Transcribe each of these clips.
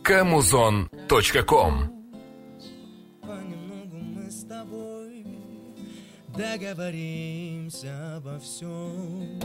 Kamuzon.com. Понемногу мы с тобой договоримся обо всем.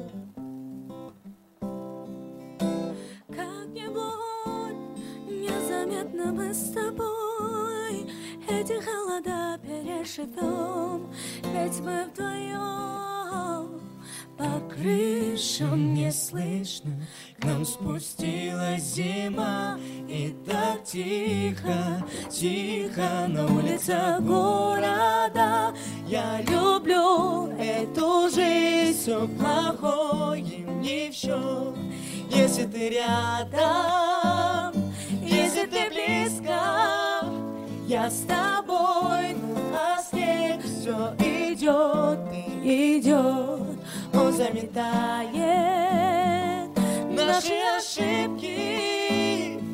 Как-нибудь незаметно мы с тобой эти холода переживем, ведь мы вдвоем. По крышам не слышно, к нам спустилась зима, и так тихо, тихо на улицах города. Я люблю эту жизнь, все плохое не в счет. Если ты рядом, если ты близко, я с тобой, а снег все идет и идет. Он заметает наши ошибки.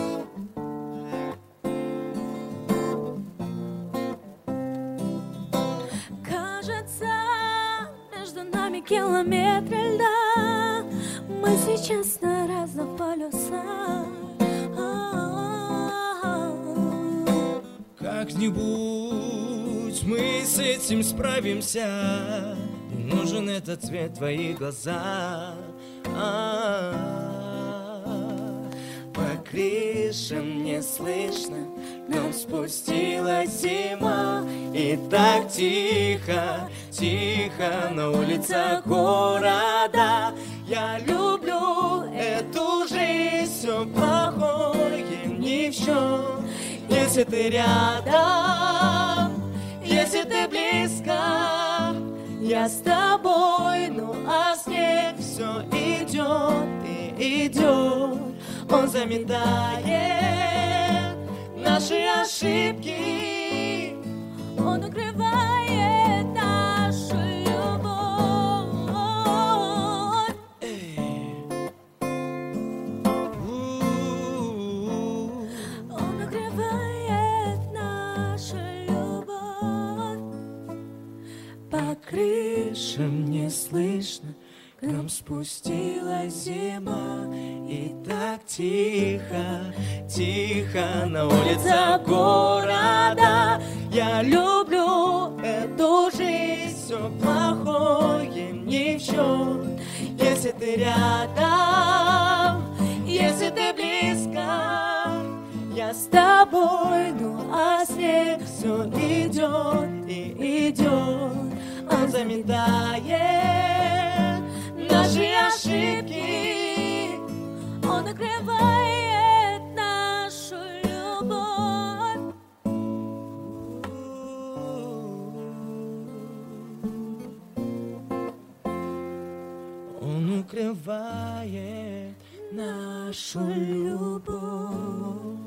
Кажется, между нами километры льда. Мы сейчас на разных полюсах. Как-нибудь мы с этим справимся. Не нужен этот цвет в твоих глазах. По крышам не слышно, к нам спустилась зима, и так тихо, тихо на улицах города. Я люблю эту жизнь, все плохое не в счет. Если ты рядом, если ты близко, я с тобой, а снег все идет и идет. Он заметает наши ошибки, он укрывает нашу любовь. Он укрывает нашу любовь. По крышам не слышно, к нам спустилась зима, и так тихо, тихо на улицах города. Я люблю эту жизнь, все плохое не в счет. Если ты рядом, если ты близко, я с тобой, а снег все идет и идет. Он заметает наши ошибки, он укрывает нашу любовь. Он укрывает нашу любовь.